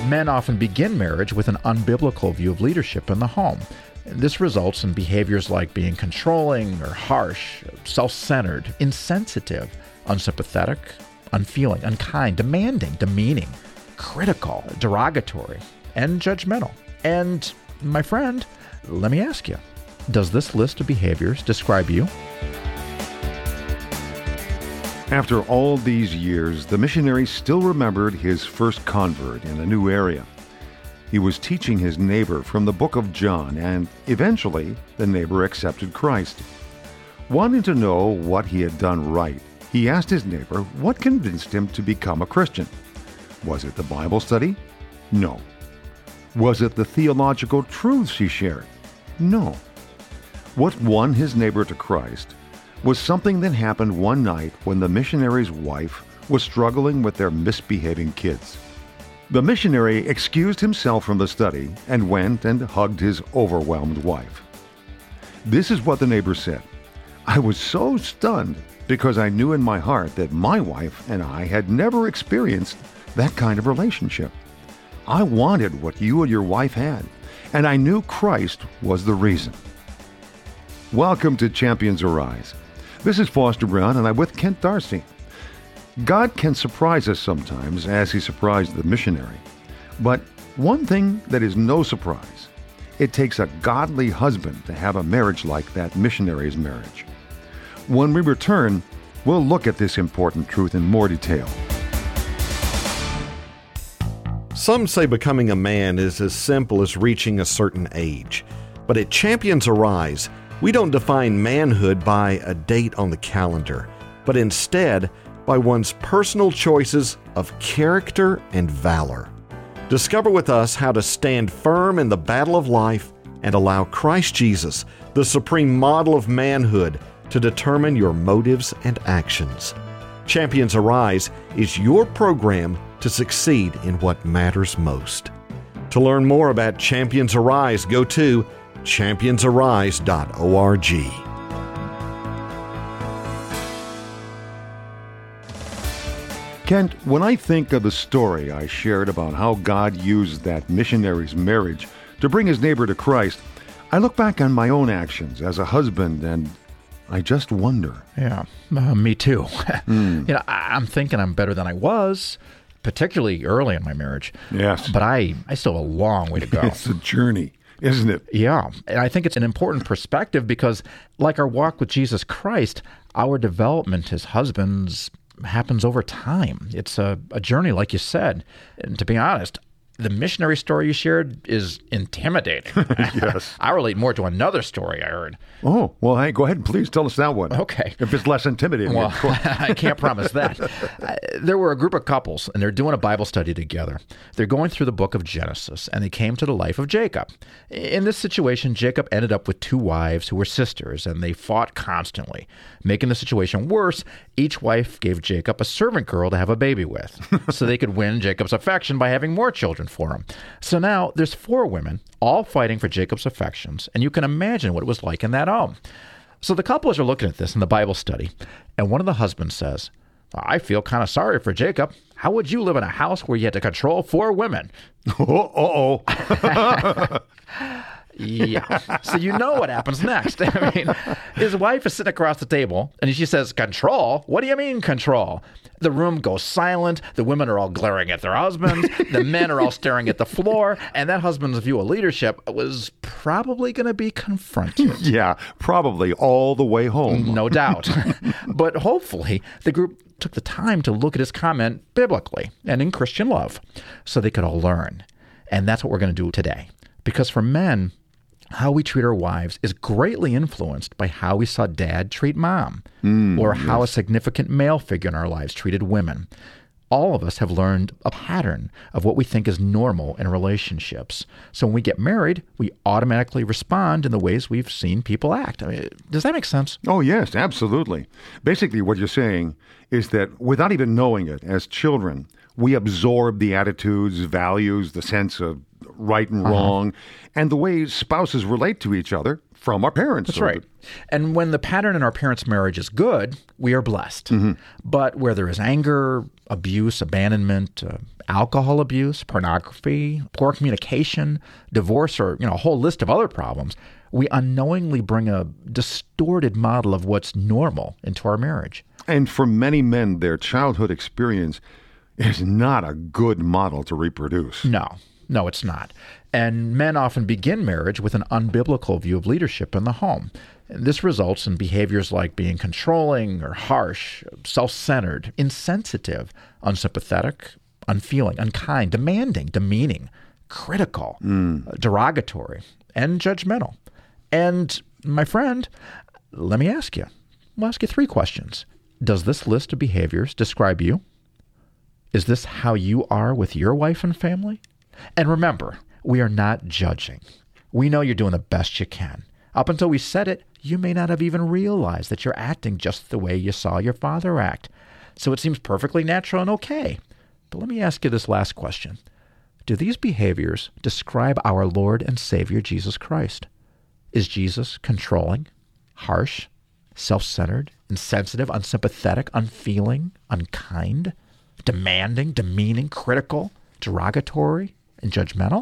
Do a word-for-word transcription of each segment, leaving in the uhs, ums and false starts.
Men often begin marriage with an unbiblical view of leadership in the home. This results in behaviors like being controlling or harsh, self-centered, insensitive, unsympathetic, unfeeling, unkind, demanding, demeaning, critical, derogatory, and judgmental. And, my friend, let me ask you, does this list of behaviors describe you? After all these years, the missionary still remembered his first convert in a new area. He was teaching his neighbor from the book of John, and eventually the neighbor accepted Christ. Wanting to know what he had done right, he asked his neighbor what convinced him to become a Christian. Was it the Bible study? No. Was it the theological truths he shared? No. What won his neighbor to Christ was something that happened one night when the missionary's wife was struggling with their misbehaving kids. The missionary excused himself from the study and went and hugged his overwhelmed wife. This is what the neighbor said. I was so stunned because I knew in my heart that my wife and I had never experienced that kind of relationship. I wanted what you and your wife had, and I knew Christ was the reason. Welcome to Champions Arise. This is Foster Brown, and I'm with Kent Darcy. God can surprise us sometimes, as he surprised the missionary. But one thing that is no surprise, it takes a godly husband to have a marriage like that missionary's marriage. When we return, we'll look at this important truth in more detail. Some say becoming a man is as simple as reaching a certain age. But at Champions Arise, we don't define manhood by a date on the calendar, but instead by one's personal choices of character and valor. Discover with us how to stand firm in the battle of life and allow Christ Jesus, the supreme model of manhood, to determine your motives and actions. Champions Arise is your program to succeed in what matters most. To learn more about Champions Arise, go to champions arise dot org. Kent, when I think of the story I shared about how God used that missionary's marriage to bring his neighbor to Christ, I look back on my own actions as a husband and I just wonder. Yeah, uh, me too. Mm. You know, I- I'm thinking I'm better than I was, particularly early in my marriage. Yes. But I, I still have a long way to go. It's a journey, isn't it? Yeah, and I think it's an important perspective because, like our walk with Jesus Christ, our development as husbands happens over time. It's a, a journey, like you said. And to be honest, the missionary story you shared is intimidating. Yes. I relate more to another story I heard. Oh, well, hey, go ahead and please tell us that one. Okay. If it's less intimidating. Well, of course. I can't promise that. Uh, there were a group of couples, and they're doing a Bible study together. They're going through the book of Genesis, and they came to the life of Jacob. In this situation, Jacob ended up with two wives who were sisters, and they fought constantly. Making the situation worse, each wife gave Jacob a servant girl to have a baby with, so they could win Jacob's affection by having more children for him. So now there's four women, all fighting for Jacob's affections, and you can imagine what it was like in that home. So the couples are looking at this in the Bible study, and one of the husbands says, I feel kind of sorry for Jacob. How would you live in a house where you had to control four women? Oh, uh-oh. Yeah. So you know what happens next. I mean, his wife is sitting across the table, and she says, control? What do you mean, control? The room goes silent. The women are all glaring at their husbands. The men are all staring at the floor. And that husband's view of leadership was probably going to be confronted. Yeah, probably all the way home. No doubt. But hopefully, the group took the time to look at his comment biblically and in Christian love so they could all learn. And that's what we're going to do today. Because for men, how we treat our wives is greatly influenced by how we saw dad treat mom, mm, or how yes. a significant male figure in our lives treated women. All of us have learned a pattern of what we think is normal in relationships. So when we get married, we automatically respond in the ways we've seen people act. I mean, does that make sense? Oh, yes, absolutely. Basically, what you're saying is that without even knowing it, as children, we absorb the attitudes, values, the sense of right and wrong, uh-huh. and the way spouses relate to each other from our parents. That's So right. And when the pattern in our parents' marriage is good, we are blessed. Mm-hmm. But where there is anger, abuse, abandonment, uh, alcohol abuse, pornography, poor communication, divorce, or you know a whole list of other problems, we unknowingly bring a distorted model of what's normal into our marriage. And for many men, their childhood experience is not a good model to reproduce. No, no, it's not. And men often begin marriage with an unbiblical view of leadership in the home. And this results in behaviors like being controlling or harsh, self-centered, insensitive, unsympathetic, unfeeling, unkind, demanding, demeaning, critical, Mm. uh, derogatory, and judgmental. And my friend, let me ask you, I'll ask you three questions. Does this list of behaviors describe you? Is this how you are with your wife and family? And remember, we are not judging. We know you're doing the best you can. Up until we said it, you may not have even realized that you're acting just the way you saw your father act. So it seems perfectly natural and okay. But let me ask you this last question. Do these behaviors describe our Lord and Savior, Jesus Christ? Is Jesus controlling, harsh, self-centered, insensitive, unsympathetic, unfeeling, unkind, demanding, demeaning, critical, derogatory, and judgmental?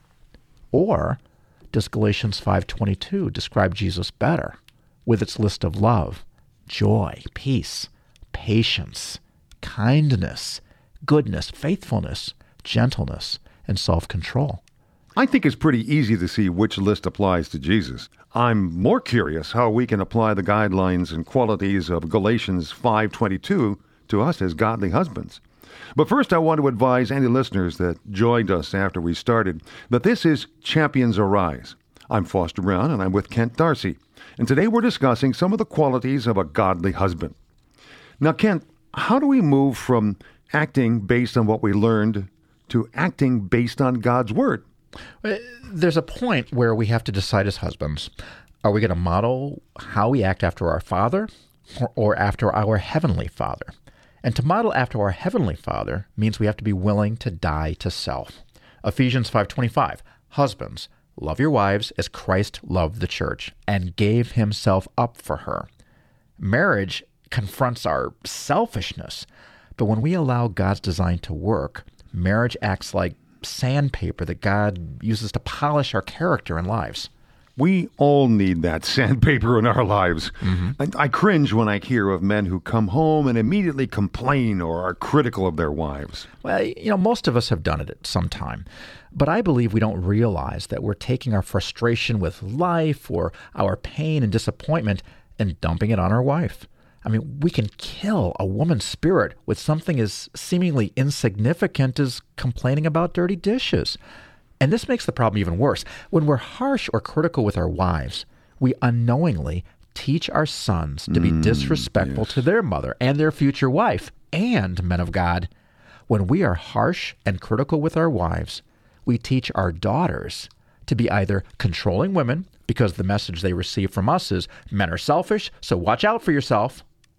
Or does Galatians five twenty-two describe Jesus better with its list of love, joy, peace, patience, kindness, goodness, faithfulness, gentleness, and self-control? I think it's pretty easy to see which list applies to Jesus. I'm more curious how we can apply the guidelines and qualities of Galatians five twenty-two to us as godly husbands. But first, I want to advise any listeners that joined us after we started that this is Champions Arise. I'm Foster Brown, and I'm with Kent Darcy. And today we're discussing some of the qualities of a godly husband. Now, Kent, how do we move from acting based on what we learned to acting based on God's Word? There's a point where we have to decide as husbands, are we going to model how we act after our Father or, or after our Heavenly Father? And to model after our Heavenly Father means we have to be willing to die to self. Ephesians five twenty-five, husbands, love your wives as Christ loved the church and gave himself up for her. Marriage confronts our selfishness, but when we allow God's design to work, marriage acts like sandpaper that God uses to polish our character and lives. We all need that sandpaper in our lives. Mm-hmm. I, I cringe when I hear of men who come home and immediately complain or are critical of their wives. Well, you know, most of us have done it at some time. But I believe we don't realize that we're taking our frustration with life or our pain and disappointment and dumping it on our wife. I mean, we can kill a woman's spirit with something as seemingly insignificant as complaining about dirty dishes. And this makes the problem even worse. When we're harsh or critical with our wives, we unknowingly teach our sons to be Mm, disrespectful yes. to their mother and their future wife. And, men of God, when we are harsh and critical with our wives, we teach our daughters to be either controlling women because the message they receive from us is men are selfish, so watch out for yourself,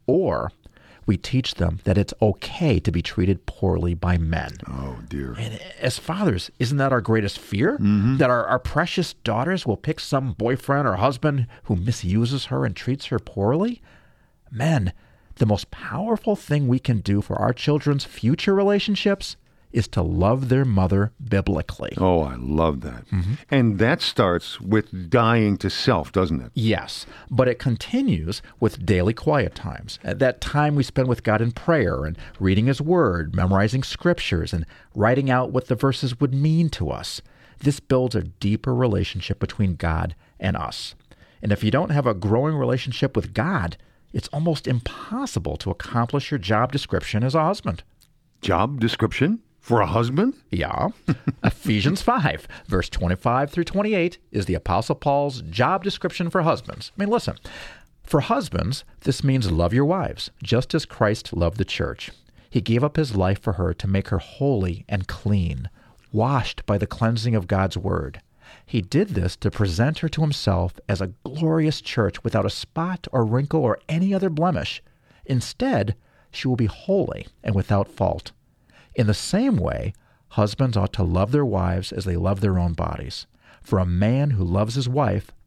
or we teach them that it's okay to be treated poorly by men. Oh, dear. And as fathers, isn't that our greatest fear? Mm-hmm. That our, our precious daughters will pick some boyfriend or husband who misuses her and treats her poorly? Men, the most powerful thing we can do for our children's future relationships is to love their mother biblically. Oh, I love that. Mm-hmm. And that starts with dying to self, doesn't it? Yes, but it continues with daily quiet times. At that time we spend with God in prayer and reading His Word, memorizing scriptures, and writing out what the verses would mean to us. This builds a deeper relationship between God and us. And if you don't have a growing relationship with God, it's almost impossible to accomplish your job description as a husband. Job description for a husband? Yeah. Ephesians five, verse twenty-five through twenty-eight is the Apostle Paul's job description for husbands. I mean, listen, for husbands, this means love your wives, just as Christ loved the church. He gave up his life for her to make her holy and clean, washed by the cleansing of God's word. He did this to present her to himself as a glorious church without a spot or wrinkle or any other blemish. Instead, she will be holy and without fault. In the same way, husbands ought to love their wives as they love their own bodies. For a man who loves his wife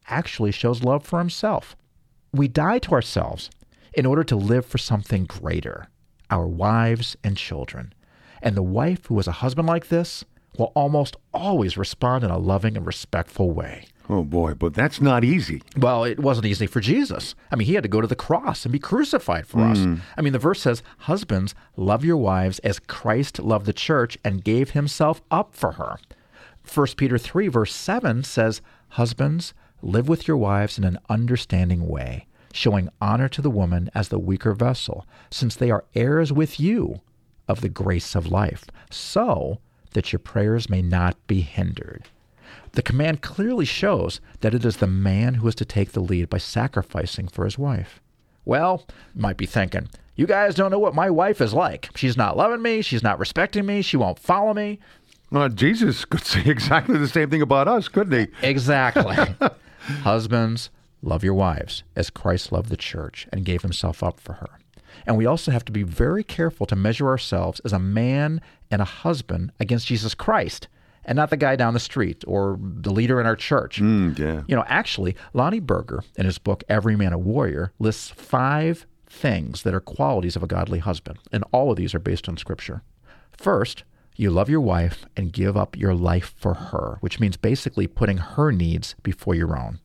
actually shows love for himself. We die to ourselves in order to live for something greater, our wives and children. And the wife who has a husband like this will almost always respond in a loving and respectful way. Oh boy, but that's not easy. Well, it wasn't easy for Jesus. I mean, he had to go to the cross and be crucified for us. I mean, the verse says, husbands, love your wives as Christ loved the church and gave himself up for her. First Peter three, verse seven says, husbands, live with your wives in an understanding way, showing honor to the woman as the weaker vessel, since they are heirs with you of the grace of life, so that your prayers may not be hindered. The command clearly shows that it is the man who is to take the lead by sacrificing for his wife. Well, you might be thinking, you guys don't know what my wife is like. She's not loving me. She's not respecting me. She won't follow me. Well, Jesus could say exactly the same thing about us, couldn't he? Exactly. Husbands, love your wives as Christ loved the church and gave himself up for her. And we also have to be very careful to measure ourselves as a man and a husband against Jesus Christ, and not the guy down the street or the leader in our church. Mm, yeah. You know, actually, Lonnie Berger, in his book, Every Man a Warrior, lists five things that are qualities of a godly husband, and all of these are based on Scripture. First, you love your wife and give up your life for her, which means basically putting her needs before your own.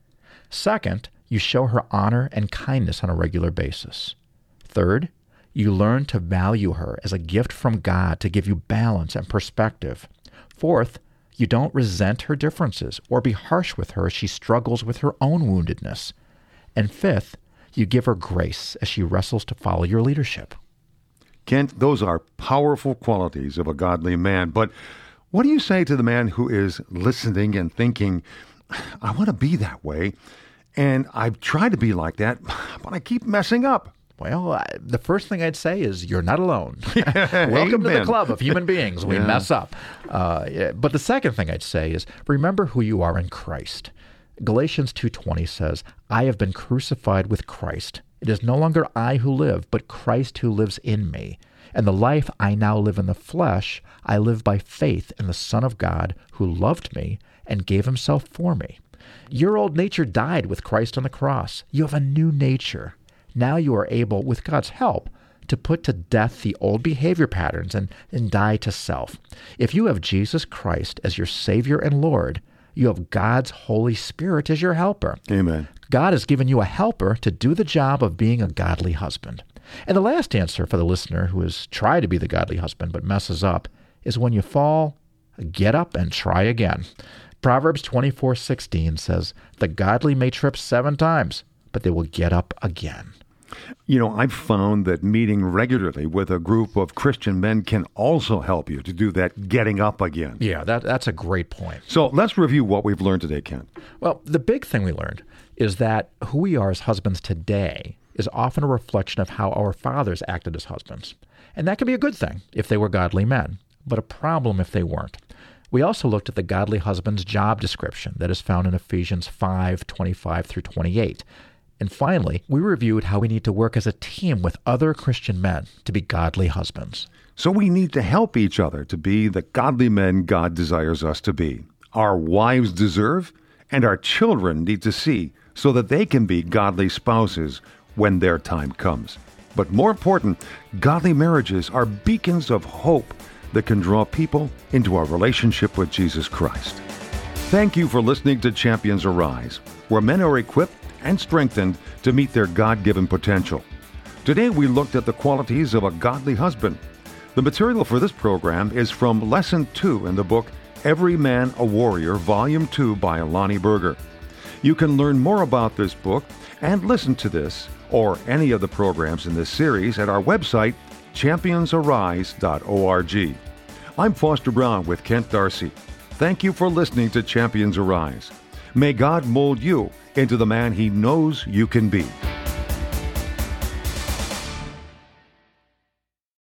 Second, you show her honor and kindness on a regular basis. Third, you learn to value her as a gift from God to give you balance and perspective. Fourth, you don't resent her differences or be harsh with her as she struggles with her own woundedness. And fifth, you give her grace as she wrestles to follow your leadership. Kent, those are powerful qualities of a godly man. But what do you say to the man who is listening and thinking, I want to be that way, and I've tried to be like that, but I keep messing up? Well, I, the first thing I'd say is you're not alone. Yeah, Welcome to amen. the club of human beings. We Yeah. mess up. Uh, yeah, but the second thing I'd say is remember who you are in Christ. Galatians two twenty says, I have been crucified with Christ. It is no longer I who live, but Christ who lives in me. And the life I now live in the flesh, I live by faith in the Son of God who loved me and gave himself for me. Your old nature died with Christ on the cross. You have a new nature. Now you are able, with God's help, to put to death the old behavior patterns and, and die to self. If you have Jesus Christ as your Savior and Lord, you have God's Holy Spirit as your helper. Amen. God has given you a helper to do the job of being a godly husband. And the last answer for the listener who has tried to be the godly husband but messes up is when you fall, get up and try again. Proverbs twenty-four sixteen says, the godly may trip seven times, but they will get up again. You know, I've found that meeting regularly with a group of Christian men can also help you to do that getting up again. Yeah, that, that's a great point. So let's review what we've learned today, Kent. Well, the big thing we learned is that who we are as husbands today is often a reflection of how our fathers acted as husbands. And that can be a good thing if they were godly men, but a problem if they weren't. We also looked at the godly husband's job description that is found in Ephesians five twenty-five through twenty-eight. And finally, we reviewed how we need to work as a team with other Christian men to be godly husbands. So we need to help each other to be the godly men God desires us to be. Our wives deserve, and our children need to see, so that they can be godly spouses when their time comes. But more important, godly marriages are beacons of hope that can draw people into our relationship with Jesus Christ. Thank you for listening to Champions Arise, where men are equipped and strengthened to meet their God-given potential. Today we looked at the qualities of a godly husband. The material for this program is from Lesson two in the book Every Man a Warrior, Volume two by Lonnie Berger. You can learn more about this book and listen to this or any of the programs in this series at our website, champions arise dot org. I'm Foster Brown with Kent Darcy. Thank you for listening to Champions Arise. May God mold you into the man He knows you can be.